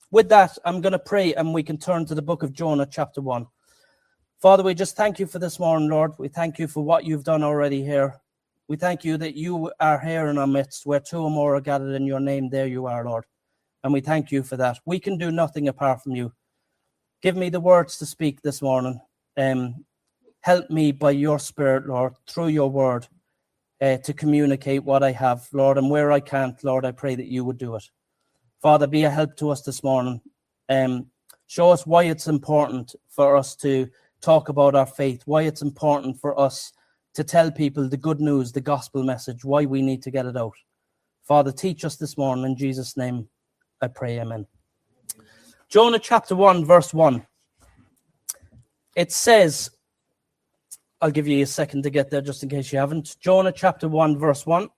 With that, I'm going to pray and we can turn to the book of Jonah, chapter 1. Father, we just thank you for this morning, Lord. We thank you for what you've done already here. We thank you that you are here in our midst. Where two or more are gathered in your name, there you are, Lord. And we thank you for that. We can do nothing apart from you. Give me the words to speak this morning. Help me by your Spirit, Lord, through your word, to communicate what I have, Lord. And where I can't, Lord, I pray that you would do it. Father, be a help to us this morning. Show us why it's important for us to talk about our faith, why it's important for us to tell people the good news, the gospel message, why we need to get it out. Father, teach us this morning. In Jesus' name, I pray, amen. Jonah chapter 1, verse 1. It says, I'll give you a second to get there just in case you haven't. Jonah chapter 1, verse 1.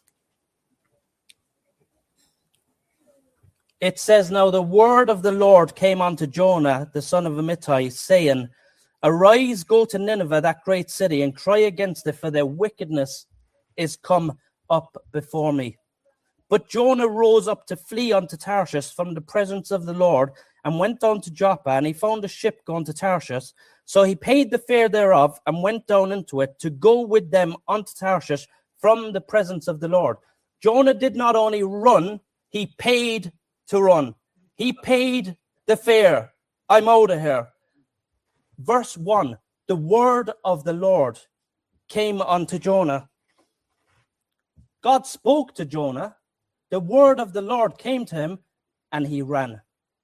It says, now the word of the Lord came unto Jonah, the son of Amittai, saying, arise, go to Nineveh, that great city, and cry against it, for their wickedness is come up before me. But Jonah rose up to flee unto Tarshish from the presence of the Lord, and went down to Joppa, and he found a ship going to Tarshish. So he paid the fare thereof, and went down into it, to go with them unto Tarshish from the presence of the Lord. Jonah did not only run, he paid to run. He paid the fare. I'm out of here. Verse 1, the word of the Lord came unto Jonah. God spoke to Jonah. The word of the Lord came to him, and he ran.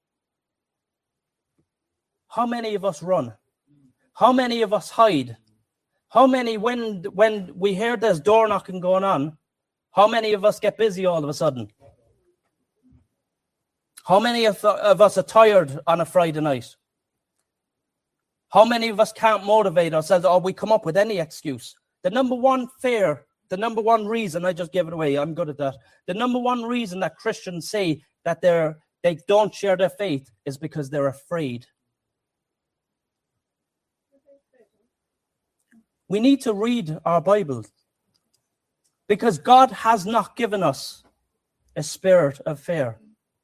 How many of us run? How many of us hide? How many, when we hear there's door knocking going on, how many of us get busy all of a sudden? How many of us are tired on a Friday night? How many of us can't motivate ourselves, or we come up with any excuse? The number one fear, the number one reason, I just gave it away, I'm good at that. The number one reason that Christians say that they don't share their faith is because they're afraid. We need to read our Bible, because God has not given us a spirit of fear.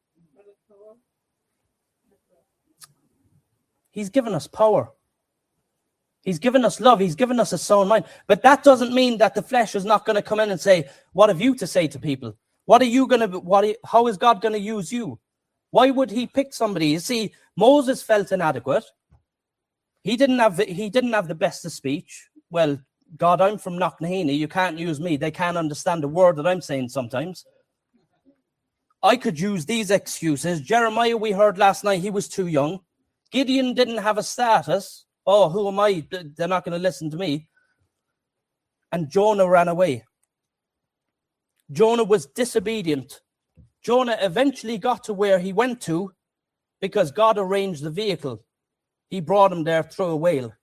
He's given us power. He's given us love. He's given us a sound mind. But that doesn't mean that the flesh is not going to come in and say, what have you to say to people? What are you going to, how is God going to use you? Why would he pick somebody? You see, Moses felt inadequate. He didn't have the best of speech. Well, God, I'm from Knocknaheeny. You can't use me. They can't understand the word that I'm saying sometimes. I could use these excuses. Jeremiah, we heard last night, he was too young. Gideon didn't have a status. Oh, who am I? They're not going to listen to me. And Jonah ran away. Jonah was disobedient. Jonah eventually got to where he went to because God arranged the vehicle. He brought him there through a whale.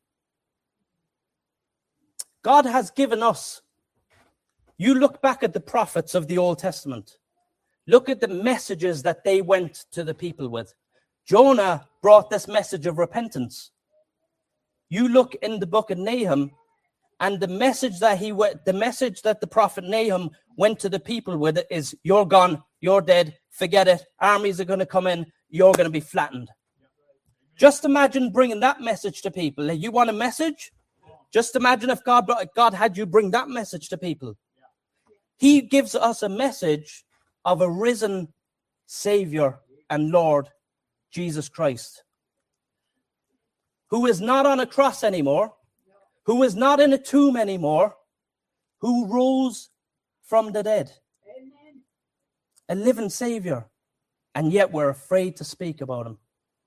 God has given us. You look back at the prophets of the Old Testament. Look at the messages that they went to the people with. Jonah brought this message of repentance. You look in the book of Nahum, and the message that the prophet Nahum went to the people with is, you're gone, you're dead, forget it, armies are going to come in, you're going to be flattened. Just imagine bringing that message to people. You want a message? Just imagine if God had you bring that message to people. He gives us a message of a risen Savior and Lord, Jesus Christ, who is not on a cross anymore, who is not in a tomb anymore, who rose from the dead. Amen. A living Savior, and yet we're afraid to speak about him.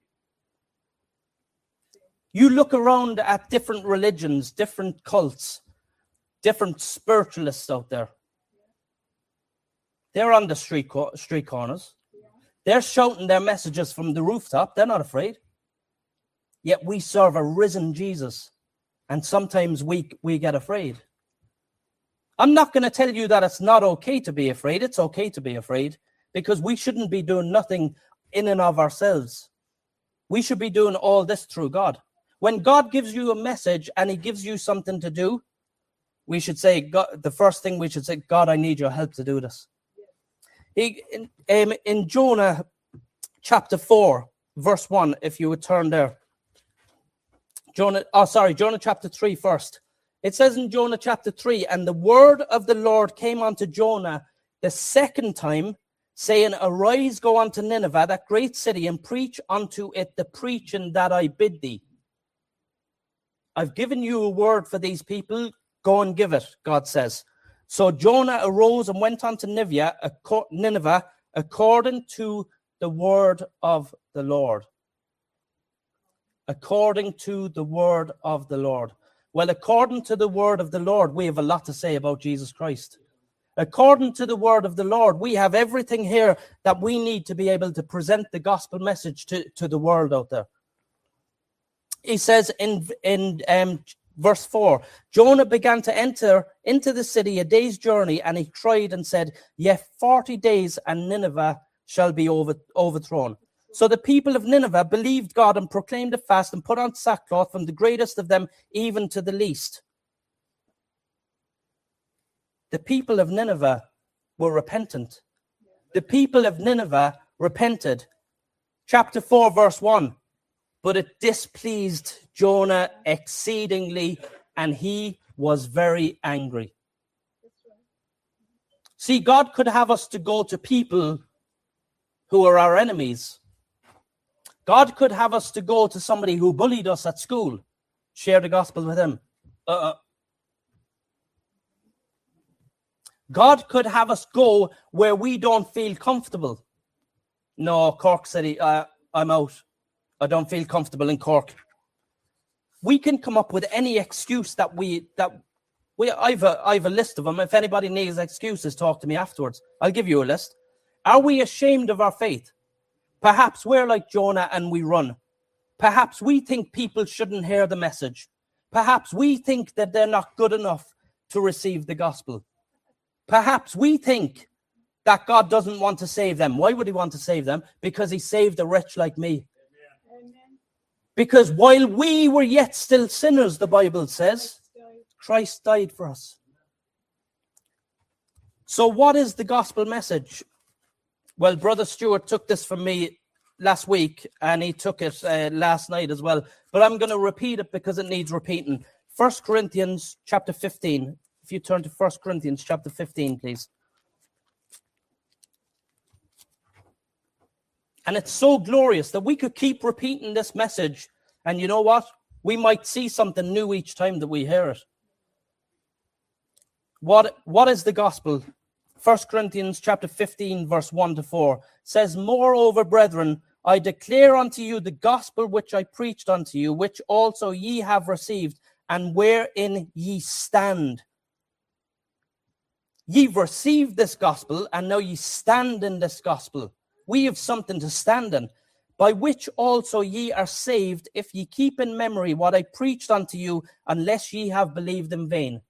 You look around at different religions, different cults, different spiritualists out there. They're on the street corners. They're shouting their messages from the rooftop. They're not afraid. Yet we serve a risen Jesus. And sometimes we get afraid. I'm not going to tell you that it's not okay to be afraid. It's okay to be afraid, because we shouldn't be doing nothing in and of ourselves. We should be doing all this through God. When God gives you a message and he gives you something to do, we should say, God, the first thing we should say, God, I need your help to do this. In Jonah chapter 4, verse 1, if you would turn there. Jonah chapter 3 first. It says in Jonah chapter 3, and the word of the Lord came unto Jonah the second time, saying, arise, go unto Nineveh, that great city, and preach unto it the preaching that I bid thee. I've given you a word for these people. Go and give it, God says. So Jonah arose and went unto Nineveh according to the word of the Lord. According to the word of the Lord. Well, according to the word of the Lord, we have a lot to say about Jesus Christ. According to the word of the Lord, we have everything here that we need to be able to present the gospel message to the world out there. He says in verse 4, Jonah began to enter into the city a day's journey, and he cried and said, yet 40 days and Nineveh shall be overthrown. So the people of Nineveh believed God and proclaimed a fast and put on sackcloth, from the greatest of them even to the least. The people of Nineveh were repentant. The people of Nineveh repented. Chapter 4, verse 1. But it displeased Jonah exceedingly, and he was very angry. See, God could have us to go to people who are our enemies. God could have us to go to somebody who bullied us at school, share the gospel with him. God could have us go where we don't feel comfortable. No, Cork City, I'm out. I don't feel comfortable in Cork. We can come up with any excuse that I've a list of them. If anybody needs excuses, talk to me afterwards. I'll give you a list. Are we ashamed of our faith? Perhaps we're like Jonah and we run. Perhaps we think people shouldn't hear the message. Perhaps we think that they're not good enough to receive the gospel. Perhaps we think that God doesn't want to save them. Why would he want to save them? Because he saved a wretch like me. Amen. Because while we were yet still sinners, the Bible says, Christ died for us. So what is the gospel message? Well, Brother Stuart took this from me last week, and he took it last night as well. But I'm going to repeat it because it needs repeating. 1 Corinthians chapter 15. If you turn to 1 Corinthians chapter 15, please. And it's so glorious that we could keep repeating this message. And you know what? We might see something new each time that we hear it. What is the gospel? 1 Corinthians chapter 15, verse 1 to 4 says, moreover, brethren, I declare unto you the gospel which I preached unto you, which also ye have received, and wherein ye stand. Ye've received this gospel, and now ye stand in this gospel. We have something to stand in, by which also ye are saved, if ye keep in memory what I preached unto you, unless ye have believed in vain.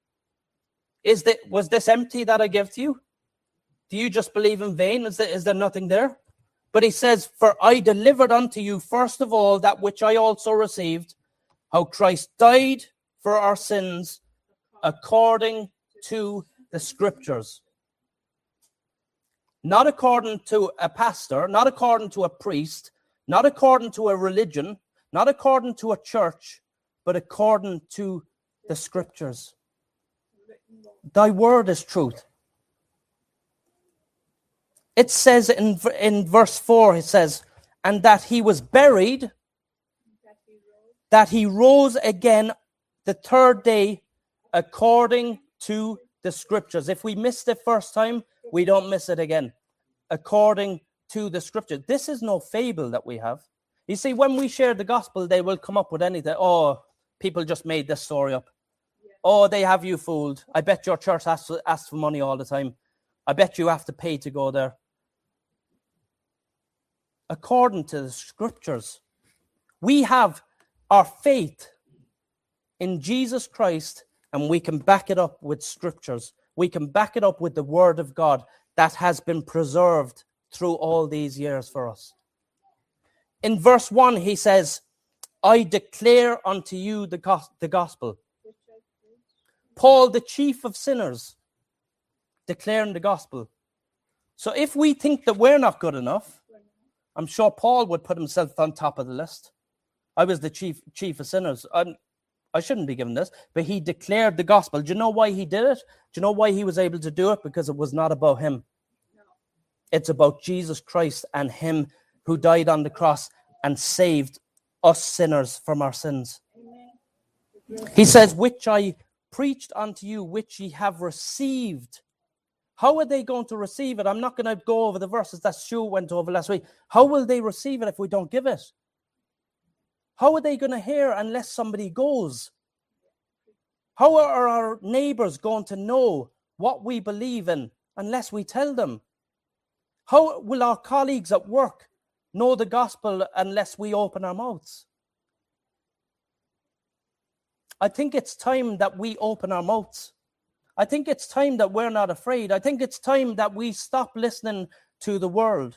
Was this empty that I gave to you? Do you just believe in vain? Is there nothing there? But he says, for I delivered unto you first of all that which I also received, how Christ died for our sins according to the scriptures. Not according to a pastor, not according to a priest, not according to a religion, not according to a church, but according to the scriptures. Thy word is truth. It says in verse 4, it says, and that he was buried, that he rose again the third day according to the scriptures. If we missed it first time, we don't miss it again. According to the scripture. This is no fable that we have. You see, when we share the gospel, they will come up with anything. Oh, people just made this story up. Oh, they have you fooled. I bet your church asks for money all the time. I bet you have to pay to go there. According to the scriptures, we have our faith in Jesus Christ, and we can back it up with scriptures. We can back it up with the word of God that has been preserved through all these years for us. In verse 1, he says, I declare unto you the gospel. Paul, the chief of sinners, declaring the gospel. So if we think that we're not good enough, I'm sure Paul would put himself on top of the list. I was the chief of sinners. I shouldn't be given this, but he declared the gospel. Do you know why he did it? Do you know why he was able to do it? Because it was not about him. No. It's about Jesus Christ and him who died on the cross and saved us sinners from our sins. Amen. He says, which I preached unto you, which ye have received. How are they going to receive it? I'm not going to go over the verses that Stu went over last week. How will they receive it if we don't give it? How are they going to hear unless somebody goes? How are our neighbors going to know what we believe in unless we tell them? How will our colleagues at work know the gospel unless we open our mouths? I think it's time that we open our mouths. I think it's time that we're not afraid. I think it's time that we stop listening to the world,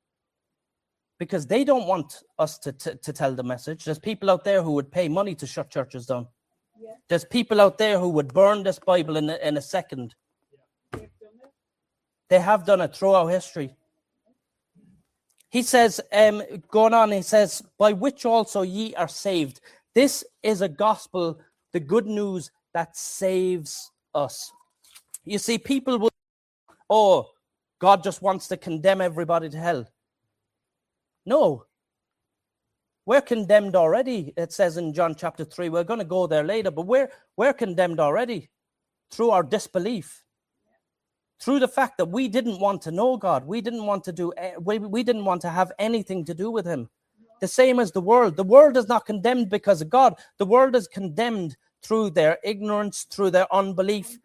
because they don't want us to tell the message. There's people out there who would pay money to shut churches down. Yeah. There's people out there who would burn this Bible in a second. Yeah. They have done it throughout history. He says, going on, he says, by which also ye are saved. This is a gospel, the good news that saves us. You see, people will, oh, God just wants to condemn everybody to hell. No. We're condemned already, it says in John chapter 3. We're going to go there later, but we're condemned already through our disbelief. Through the fact that we didn't want to know God. We didn't want to have anything to do with him. The same as the world. The world is not condemned because of God. The world is condemned through their ignorance, through their unbelief.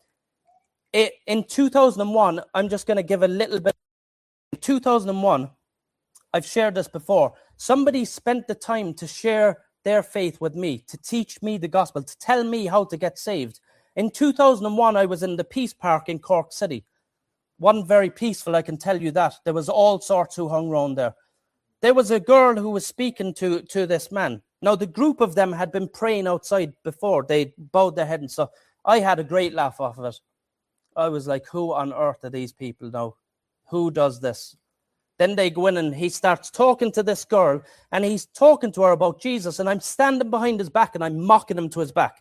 In 2001, I'm just going to give a little bit. In 2001, I've shared this before. Somebody spent the time to share their faith with me, to teach me the gospel, to tell me how to get saved. In 2001, I was in the Peace Park in Cork City. Wasn't very peaceful, I can tell you that. There was all sorts who hung around there. There was a girl who was speaking to this man. Now, the group of them had been praying outside before. They bowed their head and stuff. I had a great laugh off of it. I was like, who on earth are these people now? Who does this? Then they go in and he starts talking to this girl, and he's talking to her about Jesus, and I'm standing behind his back and I'm mocking him to his back.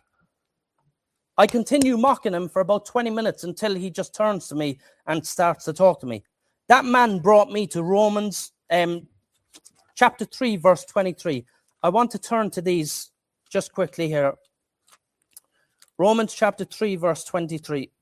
I continue mocking him for about 20 minutes until he just turns to me and starts to talk to me. That man brought me to Romans chapter 3, verse 23. I want to turn to these just quickly here. Romans chapter 3, verse 23.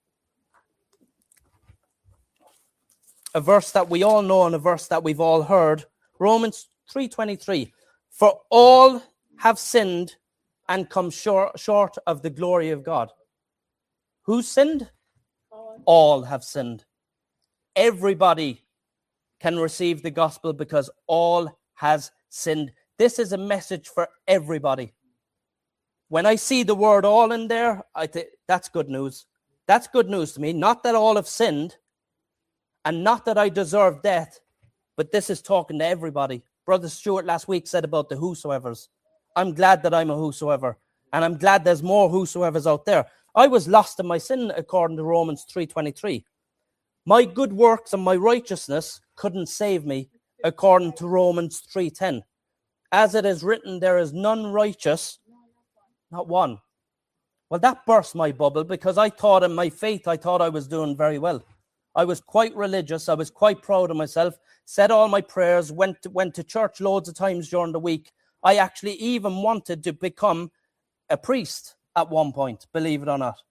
A verse that we all know and a verse that we've all heard. Romans 3:23. For all have sinned and come short of the glory of God. Who sinned? All have sinned. Everybody can receive the gospel because all has sinned. This is a message for everybody. When I see the word all in there, I think that's good news. That's good news to me. Not that all have sinned, and not that I deserve death, but this is talking to everybody. Brother Stuart last week said about the whosoevers. I'm glad that I'm a whosoever, and I'm glad there's more whosoevers out there. I was lost in my sin, according to Romans 3:23. My good works and my righteousness couldn't save me, according to Romans 3:10. As it is written, there is none righteous, not one. Well, that burst my bubble, because I thought in my faith, I thought I was doing very well. I was quite religious. I was quite proud of myself. Said all my prayers, went to church loads of times during the week. I actually even wanted to become a priest at one point, believe it or not.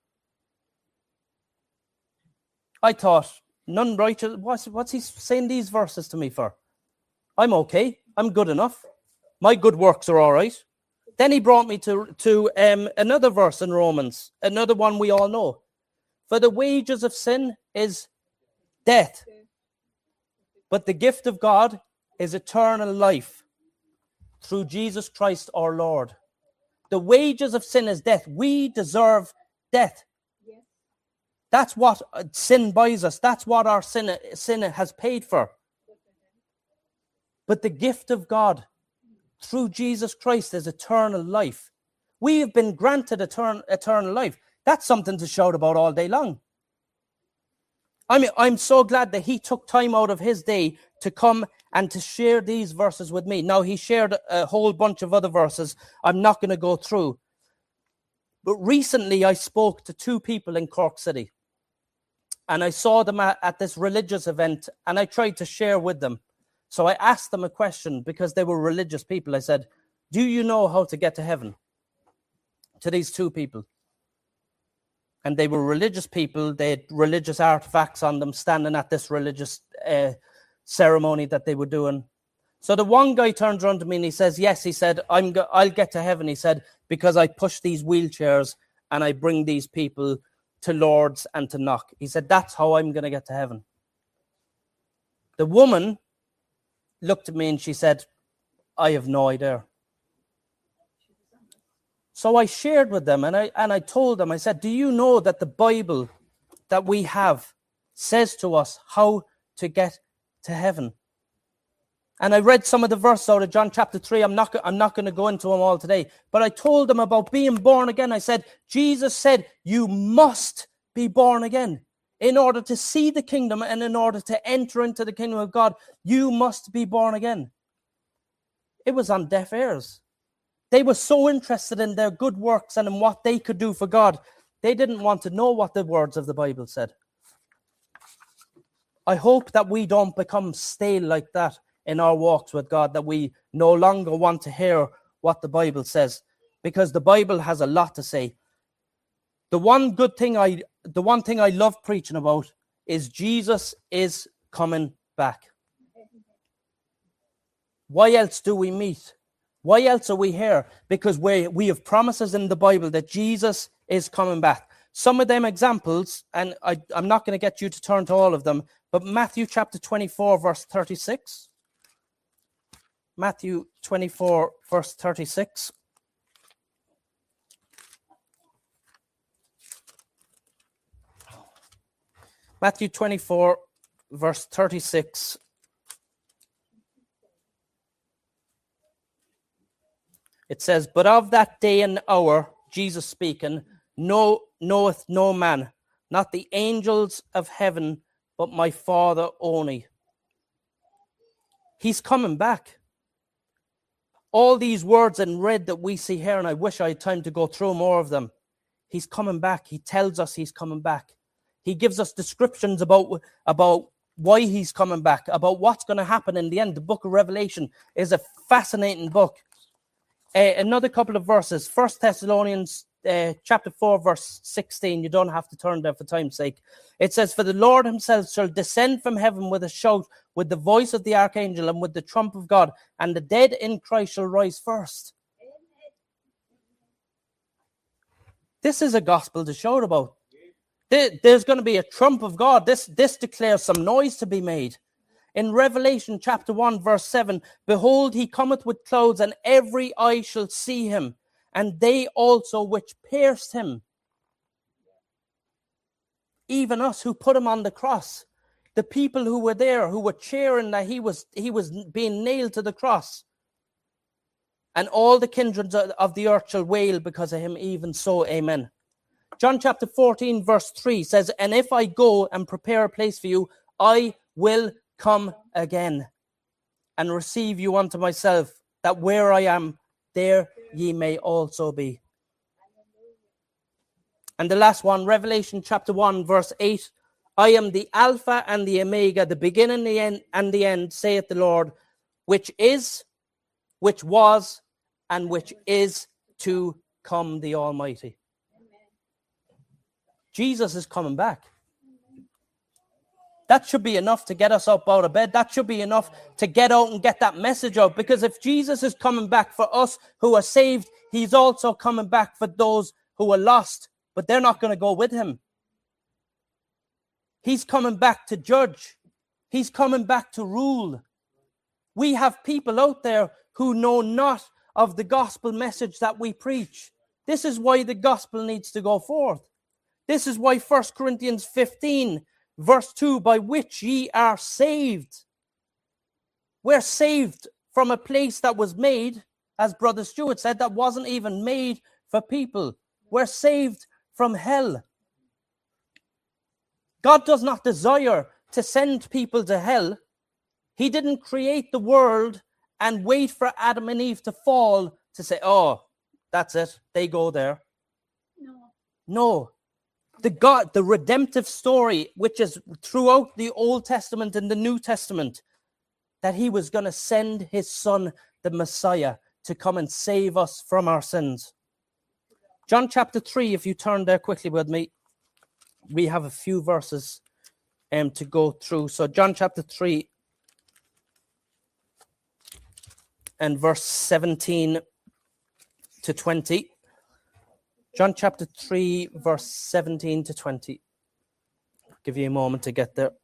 I thought, none righteous. What's he saying these verses to me for? I'm okay. I'm good enough. My good works are all right. Then he brought me to another verse in Romans, another one we all know. For the wages of sin is death, but the gift of God is eternal life through Jesus Christ our Lord. The wages of sin is death. We deserve death. Yes. That's what sin buys us. That's what our sin has paid for. But the gift of God through Jesus Christ is eternal life. We have been granted eternal life. That's something to shout about all day long. I mean, I'm so glad that he took time out of his day to come and to share these verses with me. Now, he shared a whole bunch of other verses I'm not going to go through. But recently, I spoke to two people in Cork City. And I saw them at this religious event, and I tried to share with them. So I asked them a question because they were religious people. I said, do you know how to get to heaven? To these two people. And they were religious people. They had religious artifacts on them, standing at this religious ceremony that they were doing. So the one guy turns around to me and he says, yes, he said, I'll get to heaven, he said, because I push these wheelchairs and I bring these people to Lourdes and to Knock. He said, that's how I'm going to get to heaven. The woman looked at me and she said, I have no idea. So I shared with them and I told them, I said, do you know that the Bible that we have says to us how to get to heaven? And I read some of the verses out of John chapter 3. I'm not going to go into them all today. But I told them about being born again. I said, Jesus said, you must be born again. In order to see the kingdom and in order to enter into the kingdom of God, you must be born again. It was on deaf ears. They were so interested in their good works and in what they could do for God. They didn't want to know what the words of the Bible said. I hope that we don't become stale like that in our walks with God, that we no longer want to hear what the Bible says, because the Bible has a lot to say. The one thing I love preaching about is Jesus is coming back. Why else do we meet? Why else are we here? Because we have promises in the Bible that Jesus is coming back. Some of them examples, and I'm not going to get you to turn to all of them, but Matthew chapter 24, verse 36. Matthew 24, verse 36. Matthew 24, verse 36. It says, but of that day and hour, Jesus speaking, knoweth no man, not the angels of heaven, but my Father only. He's coming back. All these words in red that we see here, and I wish I had time to go through more of them. He's coming back. He tells us he's coming back. He gives us descriptions about why he's coming back, about what's going to happen in the end. The book of Revelation is a fascinating book. Another couple of verses. 1 Thessalonians chapter 4, verse 16. You don't have to turn there for time's sake. It says, for the Lord himself shall descend from heaven with a shout, with the voice of the archangel, and with the trump of God, and the dead in Christ shall rise first. This is a gospel to shout about. There's going to be a trump of God. This declares some noise to be made. In Revelation chapter 1, verse 7, behold, he cometh with clouds, and every eye shall see him, and they also which pierced him. Even us who put him on the cross. The people who were there, who were cheering that he was being nailed to the cross. And all the kindreds of the earth shall wail because of him, even so, amen. John chapter 14, verse 3 says, and if I go and prepare a place for you, I will come again and receive you unto myself, that where I am, there ye may also be. And the last one, Revelation chapter 1, verse 8, I am the Alpha and the Omega, the beginning and the end, saith the Lord, which is, which was, and which is to come, the Almighty. Jesus is coming back. That should be enough to get us up out of bed. That should be enough to get out and get that message out. Because if Jesus is coming back for us who are saved, he's also coming back for those who are lost, but they're not going to go with him. He's coming back to judge. He's coming back to rule. We have people out there who know not of the gospel message that we preach. This is why the gospel needs to go forth. This is why 1 Corinthians 15, verse 2, by which ye are saved. We're saved from a place that was made, as Brother Stuart said, that wasn't even made for people. We're saved from hell. God does not desire to send people to hell. He didn't create the world and wait for Adam and Eve to fall to say, oh, that's it. They go there. No. The redemptive story, which is throughout the Old Testament and the New Testament, that he was going to send his son, the Messiah, to come and save us from our sins. John chapter 3, if you turn there quickly with me, we have a few verses to go through. So John chapter 3 and verse 17 to 20. John chapter 3, verse 17 to 20. I'll give you a moment to get there.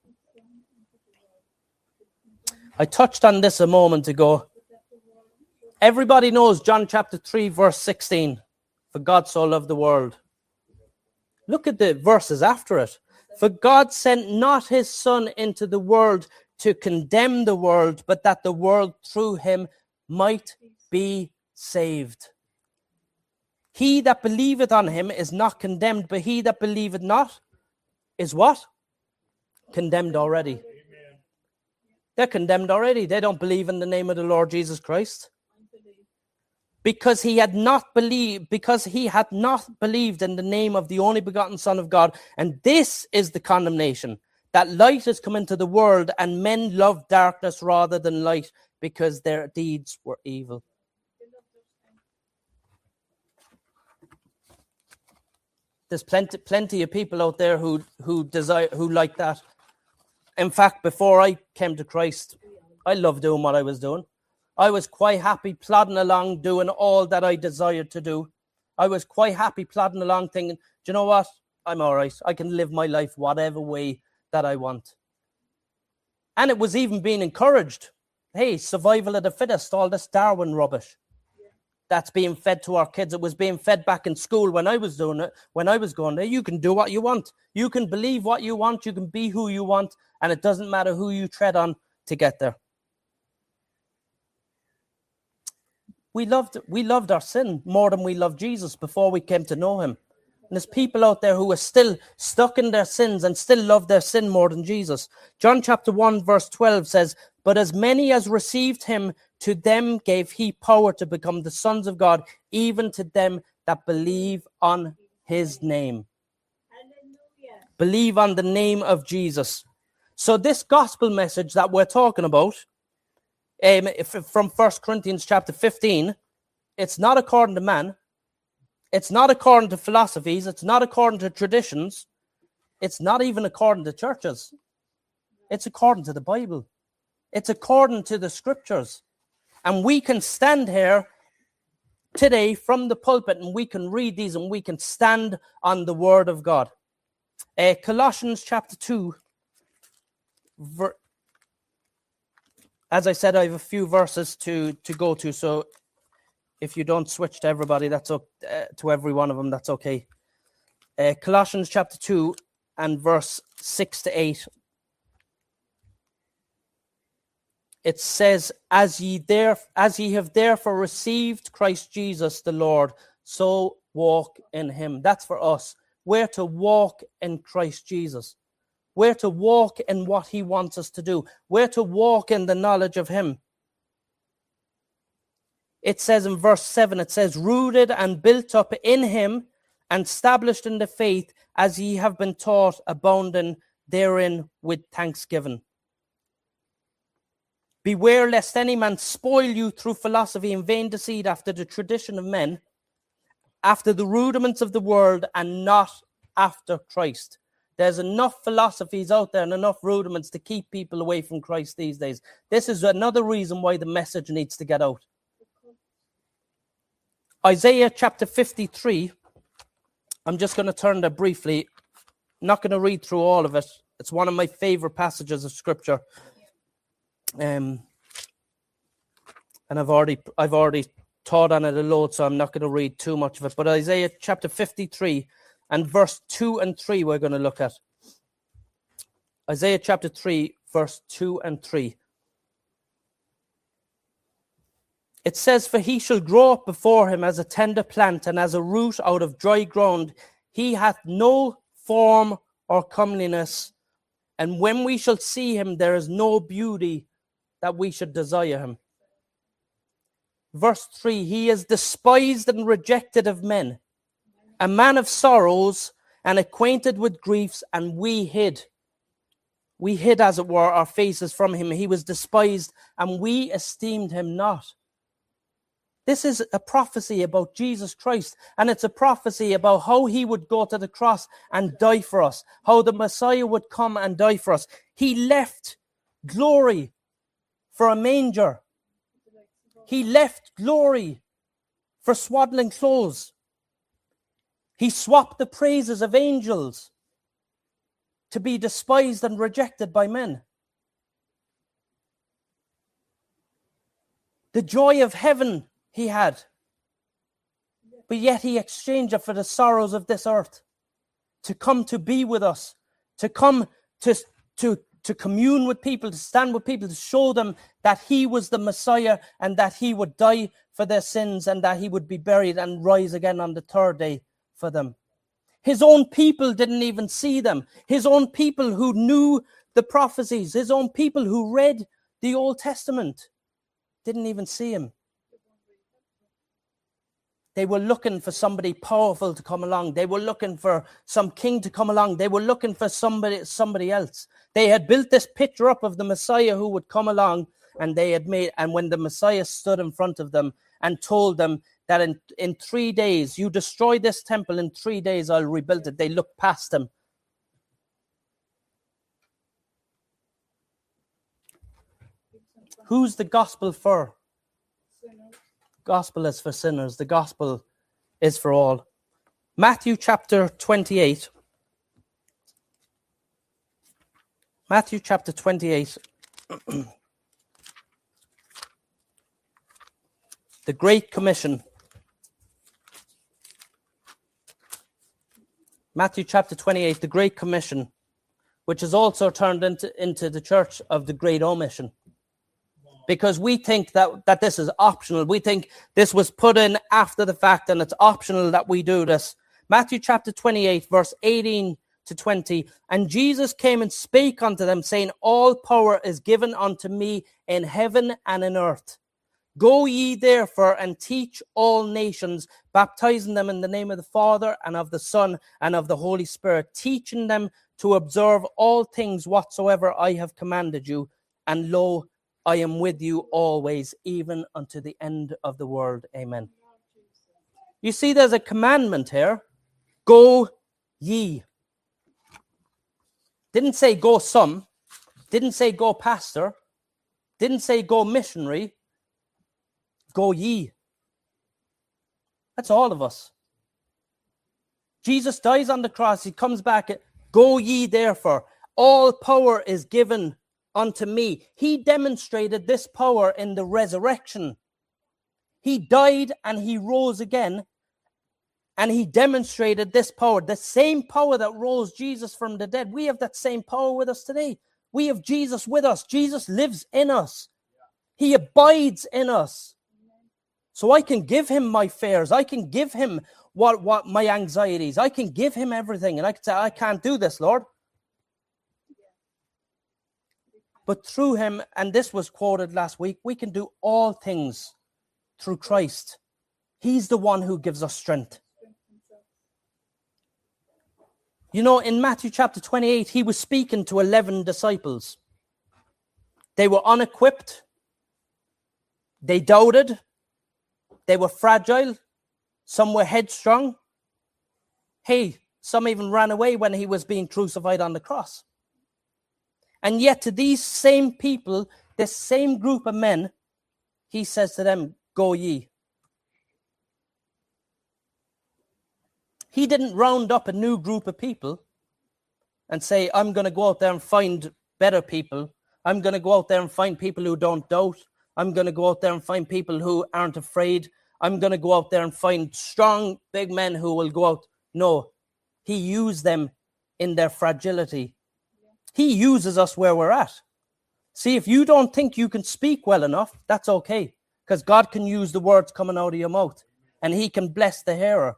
I touched on this a moment ago. Everybody knows John chapter 3, verse 16. For God so loved the world. Look at the verses after it. For God sent not his Son into the world to condemn the world, but that the world through him might be saved. He that believeth on him is not condemned, but he that believeth not is what? Condemned already. Amen. They're condemned already. They don't believe in the name of the Lord Jesus Christ. Because he had not believed in the name of the only begotten Son of God. And this is the condemnation, that light has come into the world, and men love darkness rather than light, because their deeds were evil. There's plenty of people out there who like that. In fact, before I came to Christ, I loved doing what I was doing. I was quite happy plodding along, doing all that I desired to do. I was quite happy plodding along, thinking, do you know what? I'm all right. I can live my life whatever way that I want. And it was even being encouraged. Hey, survival of the fittest, all this Darwin rubbish. That's being fed to our kids. It was being fed back in school when I was doing it, when I was going there. You can do what you want. You can believe what you want. You can be who you want. And it doesn't matter who you tread on to get there. We loved our sin more than we loved Jesus before we came to know him. And there's people out there who are still stuck in their sins and still love their sin more than Jesus. John chapter 1 verse 12 says, but as many as received him, to them gave he power to become the sons of God, even to them that believe on his name. Hallelujah. Believe on the name of Jesus. So this gospel message that we're talking about, from 1 Corinthians chapter 15, it's not according to man. It's not according to philosophies. It's not according to traditions. It's not even according to churches. It's according to the Bible. It's according to the scriptures. And we can stand here today from the pulpit and we can read these and we can stand on the word of God. Colossians chapter 2. As I said, I have a few verses to go to. So if you don't switch to everybody, that's to every one of them, that's okay. Colossians chapter 2 and verse 6 to 8. It says, as ye have therefore received Christ Jesus the Lord, so walk in him. That's for us. We're to walk in Christ Jesus. We're to walk in what he wants us to do. We're to walk in the knowledge of him. It says in verse 7, it says, rooted and built up in him and established in the faith as ye have been taught, abounding therein with thanksgiving. Beware lest any man spoil you through philosophy and vain deceit, after the tradition of men, after the rudiments of the world, and not after Christ. There's enough philosophies out there and enough rudiments to keep people away from Christ these days. This is another reason why the message needs to get out. Isaiah chapter 53. I'm just going to turn there briefly. I'm not going to read through all of it. It's one of my favorite passages of scripture. And I've already taught on it a load, so I'm not going to read too much of it. But Isaiah chapter 53 and verse 2 and 3 we're going to look at. Isaiah chapter 3, verse 2 and 3. It says, for he shall grow up before him as a tender plant, and as a root out of dry ground. He hath no form or comeliness, and when we shall see him, there is no beauty that we should desire him. Verse 3, he is despised and rejected of men, a man of sorrows and acquainted with griefs, and we hid, as it were, our faces from him. He was despised, and we esteemed him not. This is a prophecy about Jesus Christ, and it's a prophecy about how he would go to the cross and die for us, how the Messiah would come and die for us. He left glory for a manger. He left glory for swaddling clothes. He swapped the praises of angels to be despised and rejected by men. The joy of heaven he had, but yet he exchanged it for the sorrows of this earth, to come to be with us, to come to commune with people, to stand with people, to show them that he was the Messiah and that he would die for their sins and that he would be buried and rise again on the third day for them. His own people didn't even see them. His own people who knew the prophecies, his own people who read the Old Testament, didn't even see him. They were looking for somebody powerful to come along. They were looking for some king to come along. They were looking for somebody else. They had built this picture up of the Messiah who would come along, and when the Messiah stood in front of them and told them that in 3 days, you destroy this temple, in 3 days I'll rebuild it, they looked past him. Who's the gospel for? Gospel is for sinners. The gospel is for all. Matthew chapter 28. Matthew chapter 28. The Great Commission. Matthew chapter 28, the Great Commission, which is also turned into the church of the Great Omission. Because we think that this is optional. We think this was put in after the fact and it's optional that we do this. Matthew chapter 28, verse 18 to 20. And Jesus came and spake unto them, saying, all power is given unto me in heaven and in earth. Go ye therefore and teach all nations, baptizing them in the name of the Father and of the Son and of the Holy Spirit, teaching them to observe all things whatsoever I have commanded you. And lo, I am with you always, even unto the end of the world. Amen. You see, there's a commandment here. Go ye. Didn't say go some. Didn't say go pastor. Didn't say go missionary. Go ye. That's all of us. Jesus dies on the cross. He comes back. Go ye therefore. All power is given unto me. He demonstrated this power in the resurrection. He died and he rose again, and he demonstrated this power, the same power that rose Jesus from the dead. We have that same power with us today. We have Jesus with us. Jesus lives in us. He abides in us. So I can give him my fears. I can give him what my anxieties. I can give him everything, and I can say, I can't do this, Lord. But through him, and this was quoted last week, we can do all things through Christ. He's the one who gives us strength. You know, in Matthew chapter 28, he was speaking to 11 disciples. They were unequipped. They doubted. They were fragile. Some were headstrong. Hey, some even ran away when he was being crucified on the cross. And yet to these same people, this same group of men, he says to them, go ye. He didn't round up a new group of people and say, I'm going to go out there and find better people. I'm going to go out there and find people who don't doubt. I'm going to go out there and find people who aren't afraid. I'm going to go out there and find strong, big men who will go out. No, he used them in their fragility. He uses us where we're at. See, if you don't think you can speak well enough, that's okay. Because God can use the words coming out of your mouth. And he can bless the hearer.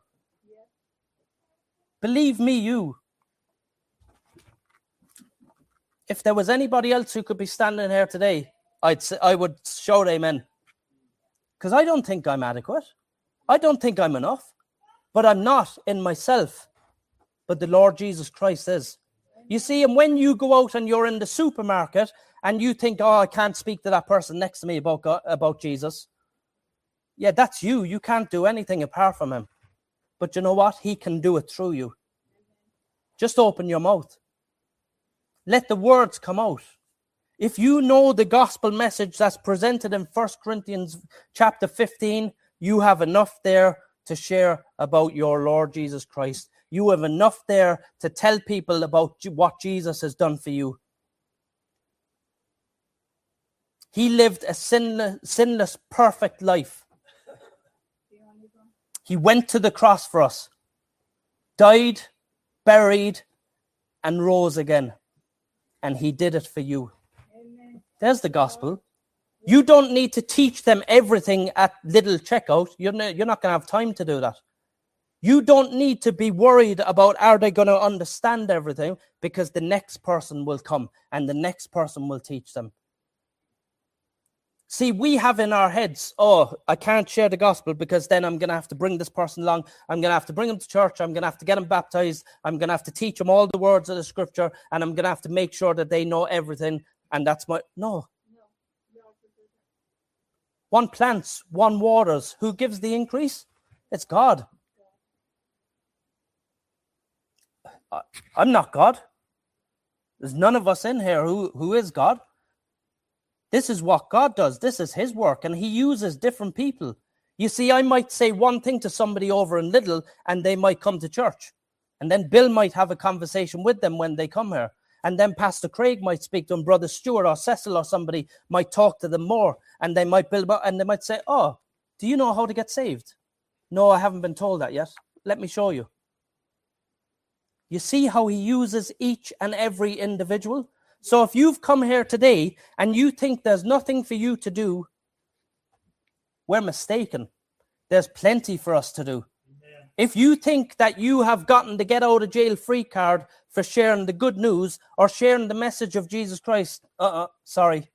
Believe me, you. If there was anybody else who could be standing here today I would shout amen. Because I don't think I'm adequate. I don't think I'm enough. But I'm not in myself. But the Lord Jesus Christ is. You see, and when you go out and you're in the supermarket and you think, oh, I can't speak to that person next to me about God, about Jesus. Yeah, that's you. You can't do anything apart from him. But you know what? He can do it through you. Just open your mouth. Let the words come out. If you know the gospel message that's presented in 1 Corinthians chapter 15, you have enough there to share about your Lord Jesus Christ. You have enough there to tell people about what Jesus has done for you. He lived a sinless, perfect life. He went to the cross for us, died, buried, and rose again. And he did it for you. There's the gospel. You don't need to teach them everything at little checkout. You're not going to have time to do that. You don't need to be worried about are they going to understand everything, because the next person will come and the next person will teach them. See, we have in our heads, oh, I can't share the gospel because then I'm going to have to bring this person along. I'm going to have to bring them to church. I'm going to have to get them baptized. I'm going to have to teach them all the words of the scripture. And I'm going to have to make sure that they know everything. And that's no. One plants, one waters. Who gives the increase? It's God. I'm not God. There's none of us in here who is God. This is what God does. This is his work, and he uses different people. You see, I might say one thing to somebody over in Lidl, and they might come to church. And then Bill might have a conversation with them when they come here. And then Pastor Craig might speak to them. Brother Stuart or Cecil or somebody might talk to them more. And they might build up, and they might say, oh, do you know how to get saved? No, I haven't been told that yet. Let me show you. You see how he uses each and every individual? So if you've come here today and you think there's nothing for you to do, we're mistaken. There's plenty for us to do. Amen. If you think that you have gotten the get out of jail free card for sharing the good news or sharing the message of Jesus Christ, sorry.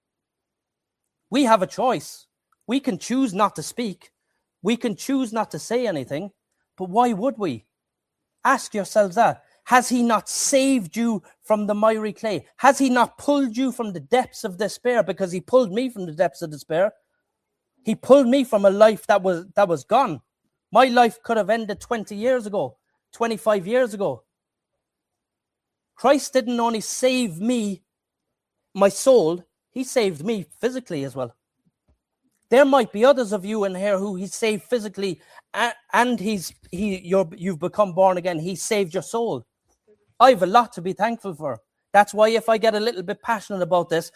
We have a choice. We can choose not to speak. We can choose not to say anything. But why would we? Ask yourselves that. Has he not saved you from the miry clay? Has he not pulled you from the depths of despair? Because he pulled me from the depths of despair. He pulled me from a life that was gone. My life could have ended 20 years ago, 25 years ago. Christ didn't only save me, my soul, he saved me physically as well. There might be others of you in here who he saved physically, and you've become born again. He saved your soul. I have a lot to be thankful for. That's why if I get a little bit passionate about this,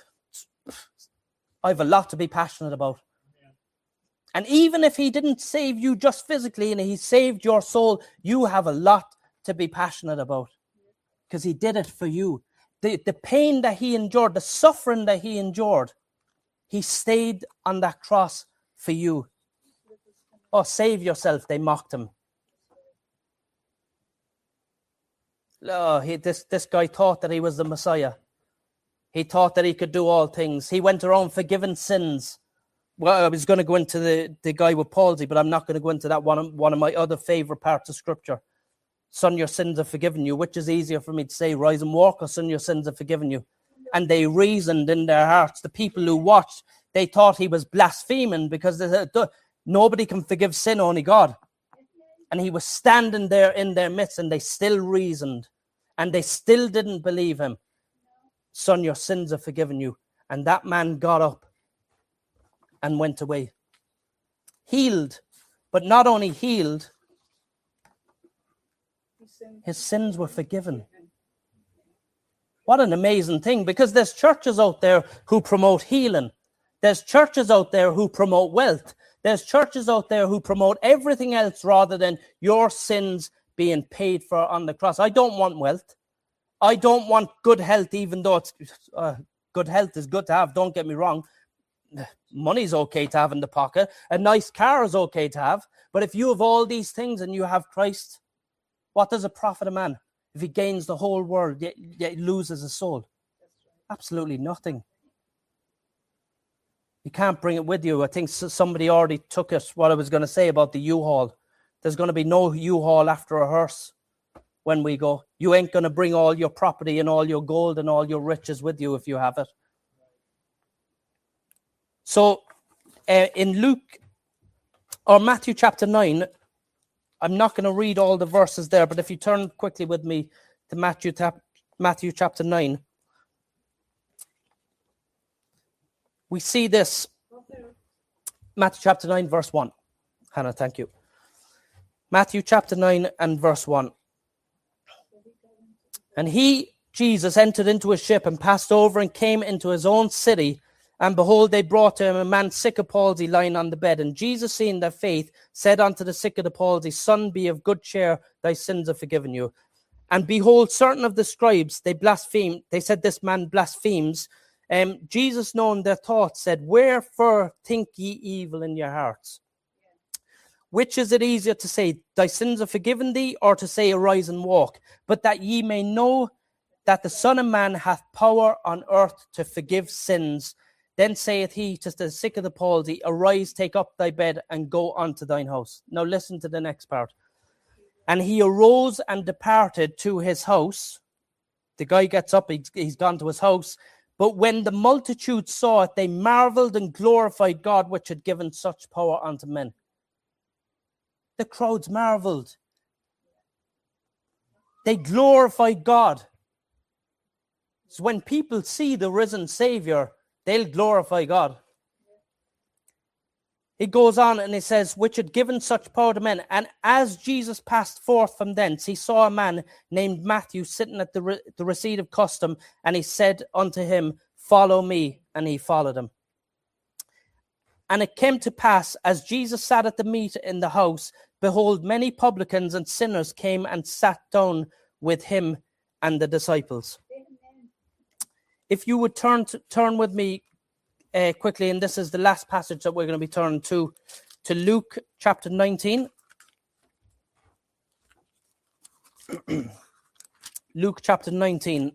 I have a lot to be passionate about. And even if he didn't save you just physically and he saved your soul, you have a lot to be passionate about, because he did it for you. The pain that he endured, the suffering that he endured, he stayed on that cross for you. Oh, save yourself, they mocked him. Oh, this guy thought that he was the Messiah. He thought that he could do all things. He went around forgiving sins. Well, I was going to go into the guy with palsy, but I'm not going to go into that. One of my other favorite parts of Scripture. Son, your sins are forgiven you. Which is easier for me to say, rise and walk, or son, your sins are forgiven you? And they reasoned in their hearts. The people who watched, they thought he was blaspheming, because they said, nobody can forgive sin, only God. And he was standing there in their midst, and they still reasoned. And they still didn't believe him. Son, your sins are forgiven you. And that man got up and went away. Healed. But not only healed, his sins were forgiven. What an amazing thing, because there's churches out there who promote healing. There's churches out there who promote wealth. There's churches out there who promote everything else rather than your sins being paid for on the cross. I don't want wealth. I don't want good health, even though it's good health is good to have. Don't get me wrong. Money's okay to have in the pocket. A nice car is okay to have. But if you have all these things and you have Christ, what does it profit a man if he gains the whole world yet loses his soul? Absolutely nothing. You can't bring it with you. I think somebody already took it, what I was going to say about the U-Haul. There's going to be no U-Haul after a hearse when we go. You ain't going to bring all your property and all your gold and all your riches with you if you have it. So in Luke or Matthew chapter 9, I'm not going to read all the verses there, but if you turn quickly with me to Matthew chapter 9, we see this. Matthew chapter 9, verse 1. Hannah, thank you. Matthew chapter 9 and verse 1. And he, Jesus, entered into a ship and passed over and came into his own city. And behold, they brought to him a man sick of palsy lying on the bed. And Jesus, seeing their faith, said unto the sick of the palsy, Son, be of good cheer, thy sins are forgiven you. And behold, certain of the scribes, they blasphemed. They said, This man blasphemes. Jesus, knowing their thoughts, said, Wherefore think ye evil in your hearts? Which is it easier to say, Thy sins are forgiven thee, or to say, Arise and walk? But that ye may know that the Son of Man hath power on earth to forgive sins. Then saith he to the sick of the palsy, Arise, take up thy bed, and go unto thine house. Now listen to the next part. And he arose and departed to his house. The guy gets up, he's gone to his house. But when the multitude saw it, they marveled and glorified God, which had given such power unto men. The crowds marveled. They glorified God. So when people see the risen Savior, they'll glorify God. He goes on and he says, which had given such power to men. And as Jesus passed forth from thence, he saw a man named Matthew sitting at the receipt of custom. And he said unto him, Follow me. And he followed him. And it came to pass, as Jesus sat at the meat in the house, behold, many publicans and sinners came and sat down with him and the disciples. If you would turn with me quickly, and this is the last passage that we're going to be turning to Luke chapter 19. Luke chapter 19.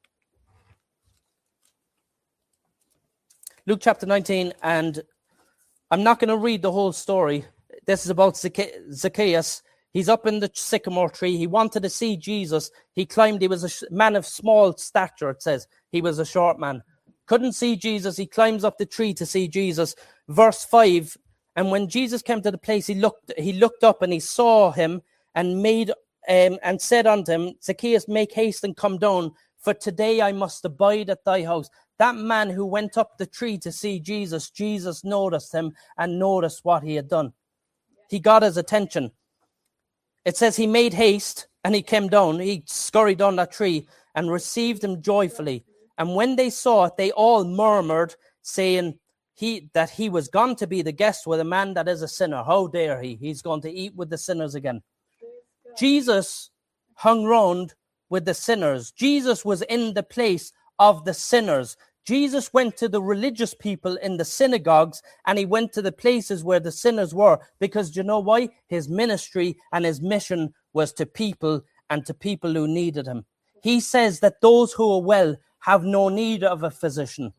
Luke chapter 19, and I'm not going to read the whole story. This is about Zacchaeus. He's up in the sycamore tree. He wanted to see Jesus. He climbed. He was a man of small stature, it says. He was a short man. Couldn't see Jesus. He climbs up the tree to see Jesus. Verse 5, and when Jesus came to the place, he looked up and he saw him and said unto him, Zacchaeus, make haste and come down, for today I must abide at thy house. That man who went up the tree to see Jesus, Jesus noticed him and noticed what he had done. He got his attention. It says he made haste and he came down. He scurried down that tree and received him joyfully. And when they saw it, they all murmured, saying that he was gone to be the guest with a man that is a sinner. How dare he? He's going to eat with the sinners again. Jesus hung round with the sinners. Jesus was in the place of the sinners. Jesus went to the religious people in the synagogues, and he went to the places where the sinners were, because you know why? His ministry and his mission was to people and to people who needed him. He says that those who are well have no need of a physician.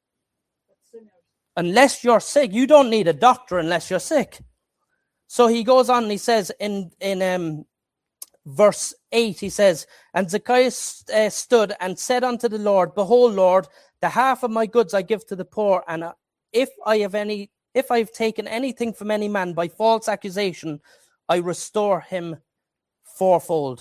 Unless you're sick, you don't need a doctor unless you're sick. So he goes on and he says in verse 8, he says, and Zacchaeus stood and said unto the Lord, Behold, Lord, the half of my goods I give to the poor, and if I have taken anything from any man by false accusation, I restore him fourfold.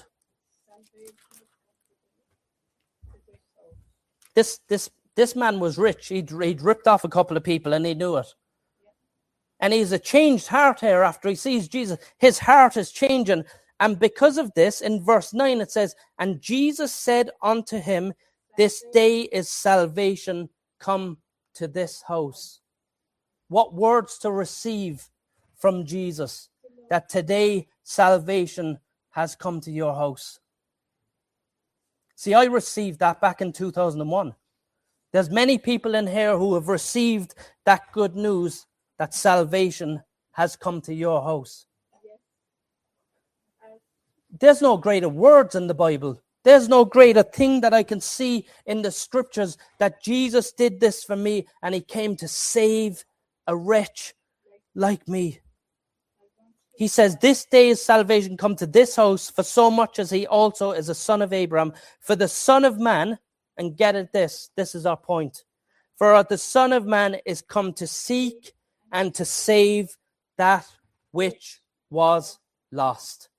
This man was rich. He'd ripped off a couple of people and he knew it. And he's a changed heart here after he sees Jesus. His heart is changing. And because of this, in verse 9 it says, and Jesus said unto him, This day is salvation come to this house. What words to receive from Jesus, that today salvation has come to your house. See, I received that back in 2001. There's many people in here who have received that good news that salvation has come to your house. There's no greater words in the Bible. There's no greater thing that I can see in the scriptures that Jesus did this for me and he came to save a wretch like me. He says, this day is salvation come to this house, for so much as he also is a son of Abraham. For the Son of Man, and get at this is our point. For the Son of Man is come to seek and to save that which was lost.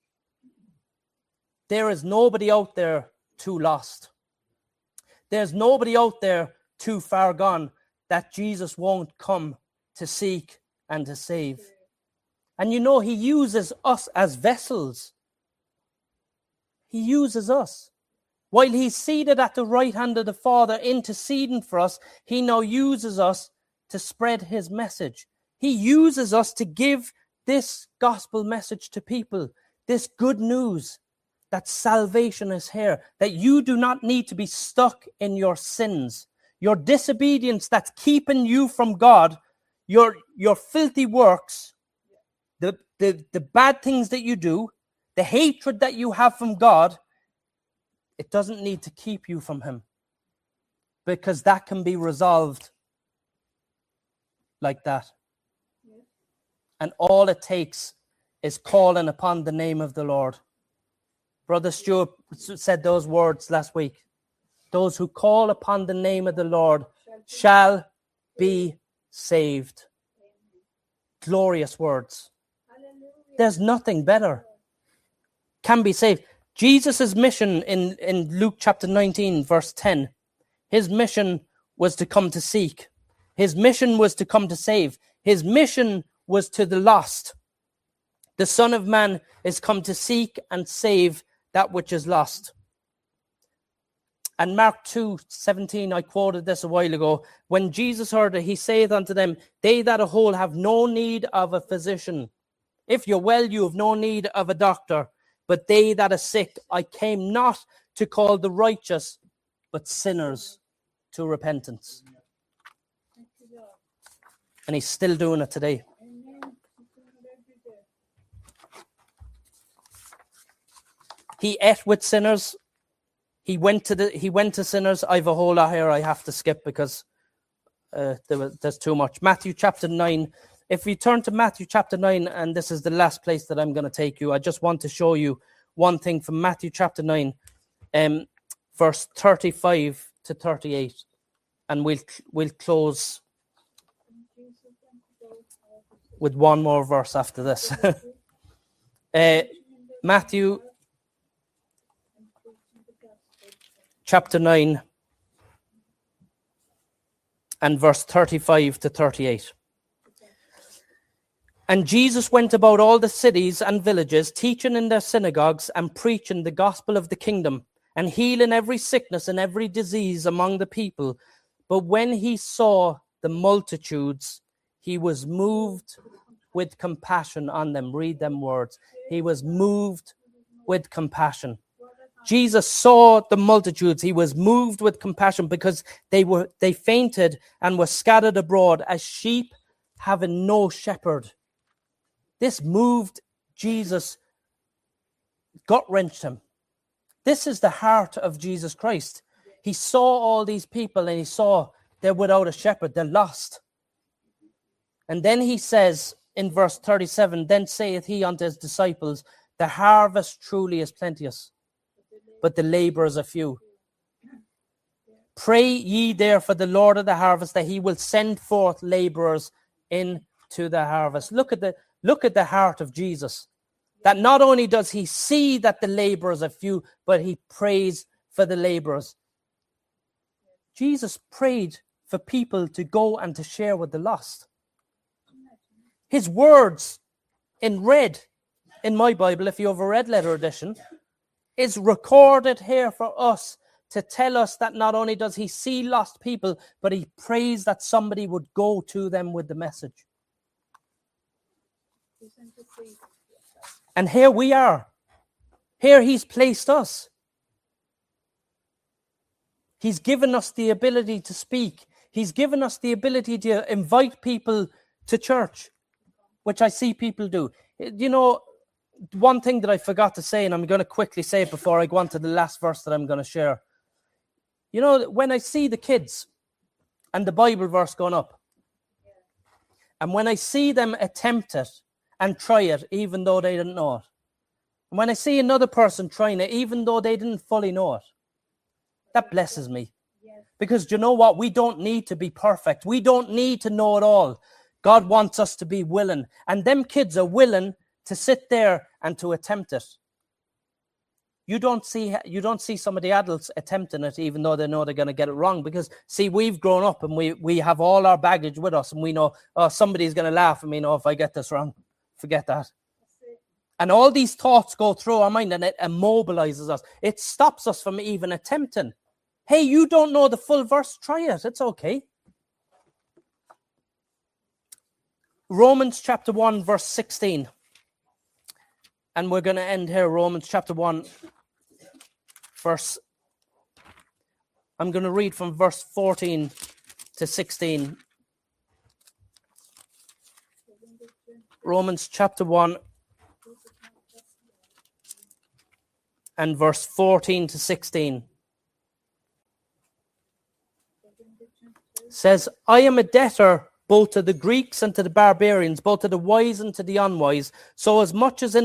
There is nobody out there too lost. There's nobody out there too far gone that Jesus won't come to seek and to save. And you know, he uses us as vessels. He uses us. While he's seated at the right hand of the Father interceding for us, he now uses us to spread his message. He uses us to give this gospel message to people, this good news that salvation is here, that you do not need to be stuck in your sins, your disobedience that's keeping you from God, your filthy works, the bad things that you do, the hatred that you have from God. It doesn't need to keep you from him, because that can be resolved like that. And all it takes is calling upon the name of the Lord. Brother Stuart said those words last week. Those who call upon the name of the Lord shall be saved. Glorious words. There's nothing better. Can be saved. Jesus' mission in Luke chapter 19, verse 10, his mission was to come to seek. His mission was to come to save. His mission was to the lost. The Son of Man is come to seek and save that which is lost. And Mark 2:17, I quoted this a while ago. When Jesus heard it, he saith unto them, they that are whole have no need of a physician. If you're well, you have no need of a doctor. But they that are sick, I came not to call the righteous, but sinners to repentance. And he's still doing it today. He ate with sinners. He went to sinners. I have a whole lot here I have to skip because there's too much. Matthew chapter 9. If we turn to Matthew chapter 9, and this is the last place that I'm going to take you, I just want to show you one thing from Matthew chapter 9, verse 35 to 38. And we'll close with one more verse after this. Matthew chapter 9 and verse 35 to 38. And Jesus went about all the cities and villages, teaching in their synagogues and preaching the gospel of the kingdom, and healing every sickness and every disease among the people. But when he saw the multitudes, he was moved with compassion on them. Read them words. He was moved with compassion. Jesus saw the multitudes. He was moved with compassion because they fainted and were scattered abroad as sheep having no shepherd. This moved Jesus, gut-wrenched him. This is the heart of Jesus Christ. He saw all these people and he saw they're without a shepherd. They're lost. And then he says in verse 37, then saith he unto his disciples, the harvest truly is plenteous, but the laborers are few. Pray ye therefore the Lord of the harvest that he will send forth laborers into the harvest. Look at the heart of Jesus. That not only does he see that the laborers are few, but he prays for the laborers. Jesus prayed for people to go and to share with the lost. His words in red in my Bible, if you have a red letter edition, is recorded here for us to tell us that not only does he see lost people, but he prays that somebody would go to them with the message. And here we are. Here he's placed us. He's given us the ability to speak. He's given us the ability to invite people to church, which I see people do. You know, one thing that I forgot to say, and I'm going to quickly say it before I go on to the last verse that I'm going to share. You know, when I see the kids and the Bible verse going up, and when I see them attempt it and try it, even though they didn't know it, and when I see another person trying it, even though they didn't fully know it, that blesses me. Because you know what? We don't need to be perfect. We don't need to know it all. God wants us to be willing. And them kids are willing to sit there and to attempt it. You don't see some of the adults attempting it, even though they know they're going to get it wrong. Because, see, we've grown up and we have all our baggage with us. And we know, oh, somebody's going to laugh at me if I get this wrong. Forget that. And all these thoughts go through our mind and it immobilizes us. It stops us from even attempting. Hey, you don't know the full verse? Try it. It's okay. Romans chapter 1, verse 16. And we're going to end here. Romans chapter 1, verse. I'm going to read from verse 14 to 16. Romans chapter 1 and verse 14 to 16. Says, I am a debtor both to the Greeks and to the barbarians, both to the wise and to the unwise. So as much as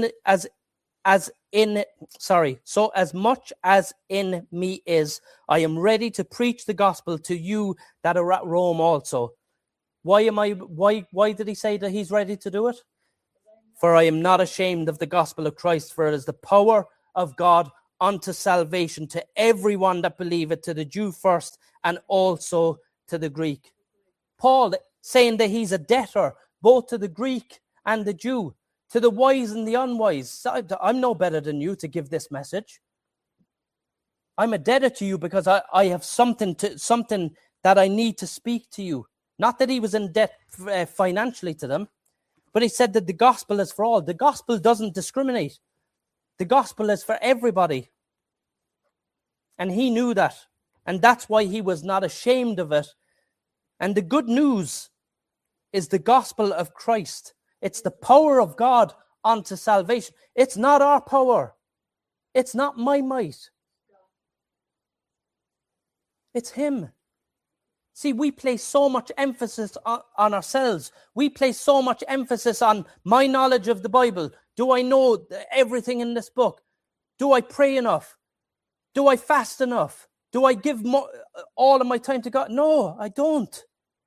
in me is, I am ready to preach the gospel to you that are at Rome also. Why did he say that he's ready to do it? For I am not ashamed of the gospel of Christ, for it is the power of God unto salvation to everyone that believeth, to the Jew first, and also to the Greek. Paul saying that he's a debtor both to the Greek and the Jew, to the wise and the unwise. I'm no better than you to give this message. I'm a debtor to you because I have something that I need to speak to you. Not that he was in debt financially to them, but he said that the gospel is for all. The gospel doesn't discriminate. The gospel is for everybody. And he knew that. And that's why he was not ashamed of it. And the good news is the gospel of Christ. It's the power of God unto salvation. It's not our power. It's not my might. It's him. See, we place so much emphasis on ourselves. We place so much emphasis on my knowledge of the Bible. Do I know everything in this book? Do I pray enough? Do I fast enough? Do I give all of my time to God? No, I don't.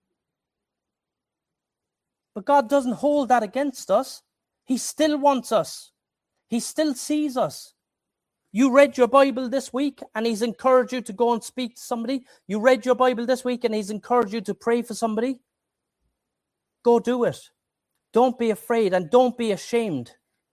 But God doesn't hold that against us. He still wants us. He still sees us. You read your Bible this week and he's encouraged you to go and speak to somebody. You read your Bible this week and he's encouraged you to pray for somebody. Go do it. Don't be afraid and don't be ashamed.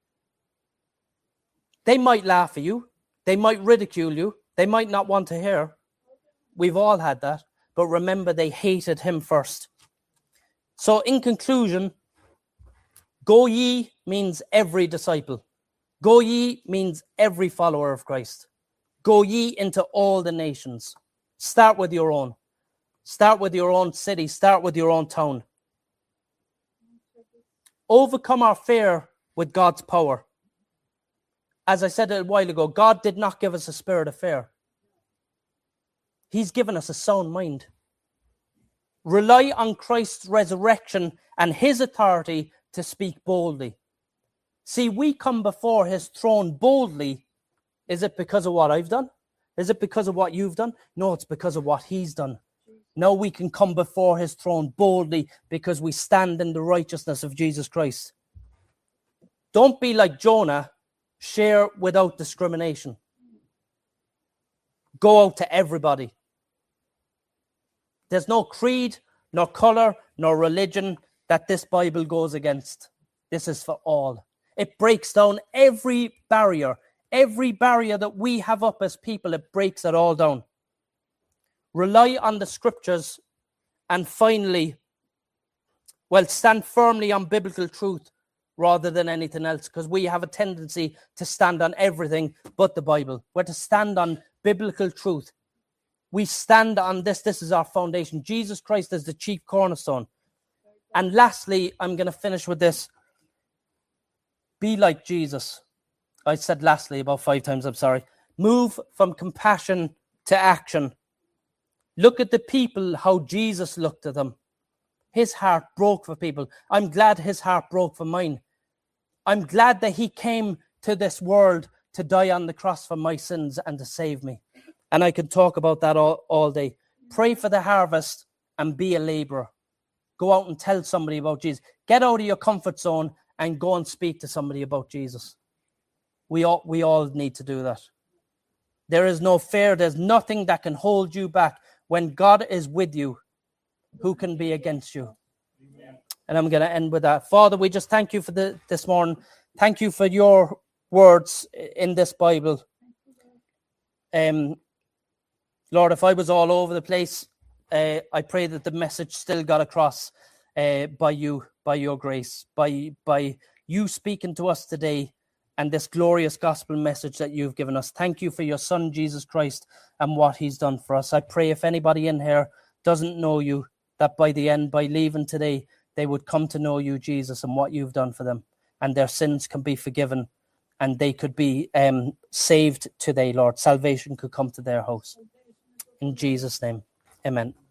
They might laugh at you. They might ridicule you. They might not want to hear. We've all had that. But remember, they hated him first. So in conclusion, go ye means every disciple. Go ye means every follower of Christ. Go ye into all the nations. Start with your own. Start with your own city. Start with your own town. Overcome our fear with God's power. As I said a while ago, God did not give us a spirit of fear. He's given us a sound mind. Rely on Christ's resurrection and his authority to speak boldly. See, we come before his throne boldly. Is it because of what I've done? Is it because of what you've done? No, it's because of what he's done. Now we can come before his throne boldly because we stand in the righteousness of Jesus Christ. Don't be like Jonah. Share without discrimination. Go out to everybody. There's no creed, nor color, nor religion that this Bible goes against. This is for all. It breaks down every barrier that we have up as people. It breaks it all down. Rely on the scriptures, and finally, stand firmly on biblical truth rather than anything else, because we have a tendency to stand on everything but the Bible. We're to stand on biblical truth. We stand on this. This is our foundation. Jesus Christ is the chief cornerstone. And lastly, I'm going to finish with this. Be like Jesus. I said lastly about 5 times, I'm sorry. Move from compassion to action. Look at the people, how Jesus looked at them. His heart broke for people. I'm glad his heart broke for mine. I'm glad that he came to this world to die on the cross for my sins and to save me. And I can talk about that all day. Pray for the harvest and be a laborer. Go out and tell somebody about Jesus. Get out of your comfort zone and go and speak to somebody about Jesus. We all need to do that. There is no fear. There's nothing that can hold you back. When God is with you, who can be against you? Amen. And I'm going to end with that. Father, we just thank you for this morning. Thank you for your words in this Bible. Lord, if I was all over the place, I pray that the message still got across by your grace, by you speaking to us today and this glorious gospel message that you've given us. Thank you for your Son, Jesus Christ, and what he's done for us. I pray if anybody in here doesn't know you, that by the end, by leaving today, they would come to know you, Jesus, and what you've done for them, and their sins can be forgiven, and they could be saved today, Lord. Salvation could come to their house. In Jesus' name, amen.